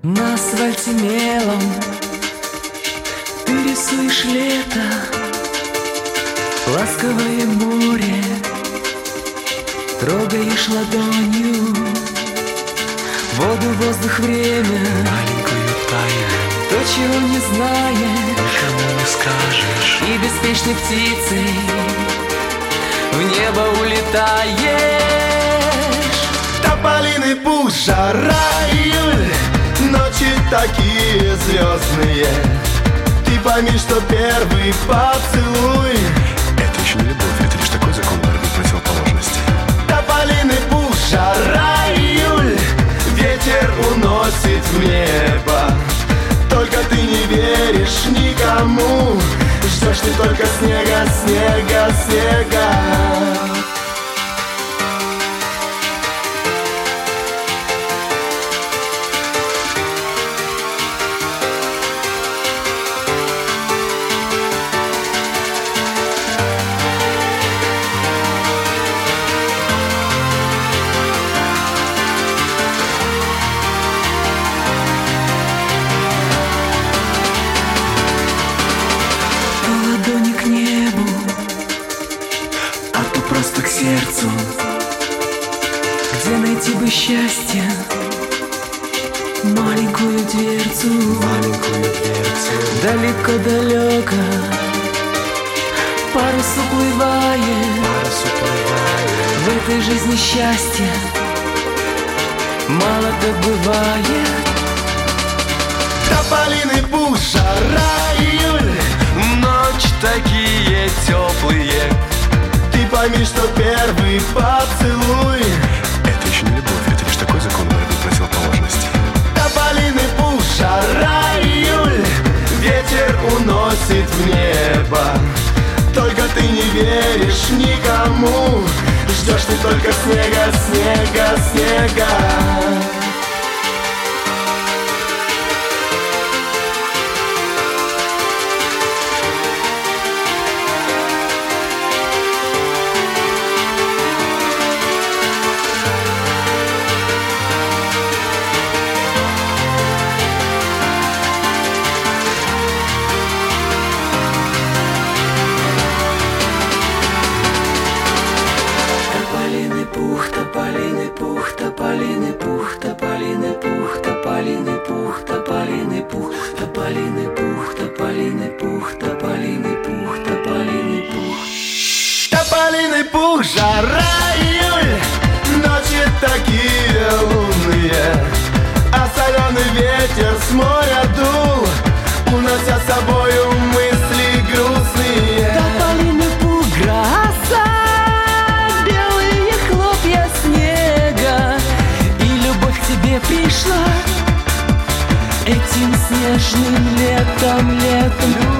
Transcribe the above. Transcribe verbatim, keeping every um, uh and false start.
На асфальте мелом ты рисуешь лето, ласковое море, трогаешь ладонью воду, воздух, время, маленькую тайну, то, чего не знаешь, никому не скажешь. И беспечной птицей в небо улетаешь. Тополиный пух, жара, июль, ночи такие звездные. Ты пойми, что первый поцелуй — это еще не любовь, это лишь такой закон борьбы противоположностей. тополиный пух, жара, июль, ветер уносит в небо. Только ты не веришь никому, ждешь ты только снега, снега, снега. Просто к сердцу, где найти бы счастье, маленькую дверцу, маленькую дверцу. Далеко-далеко парус уплывает, парус уплывает. В этой жизни счастья мало-то бывает. Тополиный пух, жара, июль, Ночи такие теплые. ты пойми, что первый поцелуй — это еще не любовь, это лишь такой закон борьбы противоположностей. тополиный пух, жара, июль, ветер уносит в небо. Только ты не веришь никому, ждешь ты только снега, снега, снега. Тополиный пух, тополиный пух, тополиный пух, тополиный пух, тополиный пух, тополиный пух, тополиный пух, тополиный пух, тополиный пух, тополиный пух. Тополиный пух, жара, июль, ночи такие лунные, а соленый ветер с моря дул, унося с собою мысли грустные. Тополиный пух, гроза, белые хлопья снега, и любовь к тебе пришла этим снежным летом, летом.